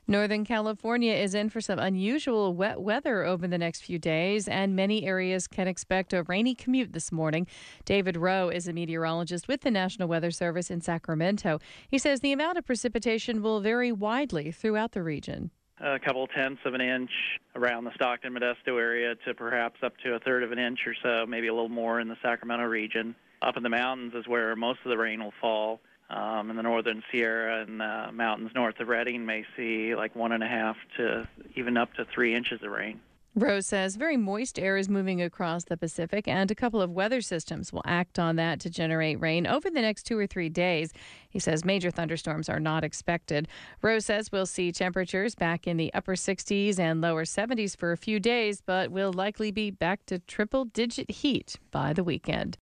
Northern California is in for some unusual wet weather over the next few days, and many areas can expect a rainy commute this morning. David Rowe is a meteorologist with the National Weather Service in Sacramento. He says the amount of precipitation will vary widely throughout the region. A couple tenths of an inch around the Stockton Modesto area to perhaps up to a third of an inch or so, maybe a little more in the Sacramento region. Up in the mountains is where most of the rain will fall. In the northern Sierra and mountains north of Redding may see like 1.5 to even up to 3 inches of rain. Rose says very moist air is moving across the Pacific, and a couple of weather systems will act on that to generate rain over the next 2 or 3 days. He says major thunderstorms are not expected. Rose says we'll see temperatures back in the upper 60s and lower 70s for a few days, but will likely be back to triple-digit heat by the weekend.